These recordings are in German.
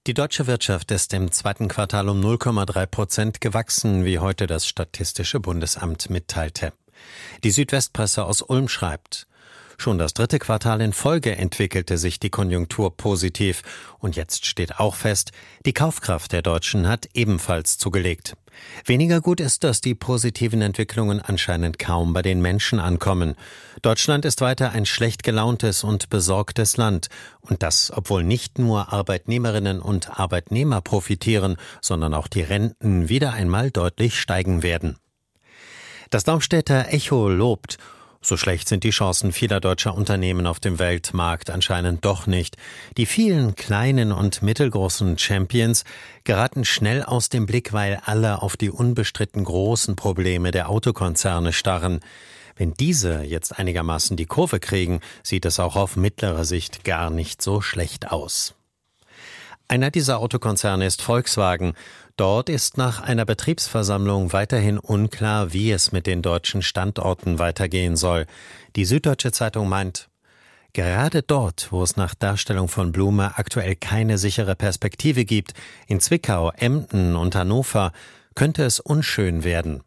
Die deutsche Wirtschaft ist im zweiten Quartal um 0,3% gewachsen, wie heute das Statistische Bundesamt mitteilte. Die Südwestpresse aus Ulm schreibt: Schon das dritte Quartal in Folge entwickelte sich die Konjunktur positiv. Und jetzt steht auch fest, die Kaufkraft der Deutschen hat ebenfalls zugelegt. Weniger gut ist, dass die positiven Entwicklungen anscheinend kaum bei den Menschen ankommen. Deutschland ist weiter ein schlecht gelauntes und besorgtes Land. Und das, obwohl nicht nur Arbeitnehmerinnen und Arbeitnehmer profitieren, sondern auch die Renten wieder einmal deutlich steigen werden. Das Darmstädter Echo lobt: So schlecht sind die Chancen vieler deutscher Unternehmen auf dem Weltmarkt anscheinend doch nicht. Die vielen kleinen und mittelgroßen Champions geraten schnell aus dem Blick, weil alle auf die unbestritten großen Probleme der Autokonzerne starren. Wenn diese jetzt einigermaßen die Kurve kriegen, sieht es auch auf mittlere Sicht gar nicht so schlecht aus. Einer dieser Autokonzerne ist Volkswagen. Dort ist nach einer Betriebsversammlung weiterhin unklar, wie es mit den deutschen Standorten weitergehen soll. Die Süddeutsche Zeitung meint: Gerade dort, wo es nach Darstellung von Blume aktuell keine sichere Perspektive gibt, in Zwickau, Emden und Hannover, könnte es unschön werden.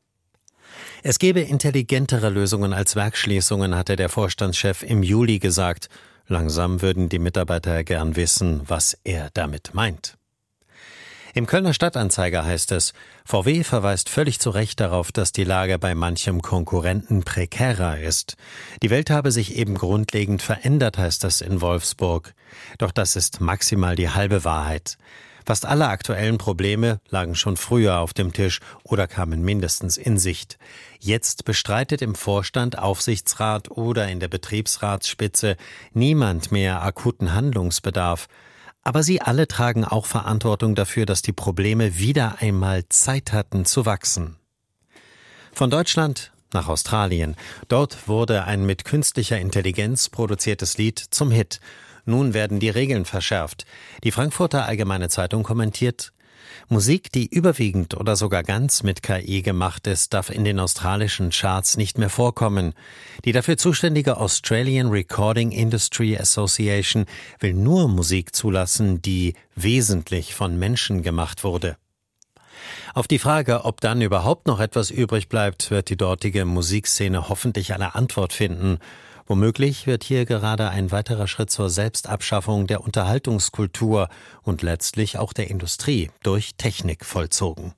Es gebe intelligentere Lösungen als Werksschließungen, hatte der Vorstandschef im Juli gesagt. Langsam würden die Mitarbeiter gern wissen, was er damit meint. Im Kölner Stadtanzeiger heißt es: VW verweist völlig zu Recht darauf, dass die Lage bei manchem Konkurrenten prekärer ist. Die Welt habe sich eben grundlegend verändert, heißt es in Wolfsburg. Doch das ist maximal die halbe Wahrheit. Fast alle aktuellen Probleme lagen schon früher auf dem Tisch oder kamen mindestens in Sicht. Jetzt bestreitet im Vorstand, Aufsichtsrat oder in der Betriebsratsspitze niemand mehr akuten Handlungsbedarf. Aber sie alle tragen auch Verantwortung dafür, dass die Probleme wieder einmal Zeit hatten zu wachsen. Von Deutschland nach Australien. Dort wurde ein mit künstlicher Intelligenz produziertes Lied zum Hit. Nun werden die Regeln verschärft. Die Frankfurter Allgemeine Zeitung kommentiert: Musik, die überwiegend oder sogar ganz mit KI gemacht ist, darf in den australischen Charts nicht mehr vorkommen. Die dafür zuständige Australian Recording Industry Association will nur Musik zulassen, die wesentlich von Menschen gemacht wurde. Auf die Frage, ob dann überhaupt noch etwas übrig bleibt, wird die dortige Musikszene hoffentlich eine Antwort finden. Womöglich wird hier gerade ein weiterer Schritt zur Selbstabschaffung der Unterhaltungskultur und letztlich auch der Industrie durch Technik vollzogen.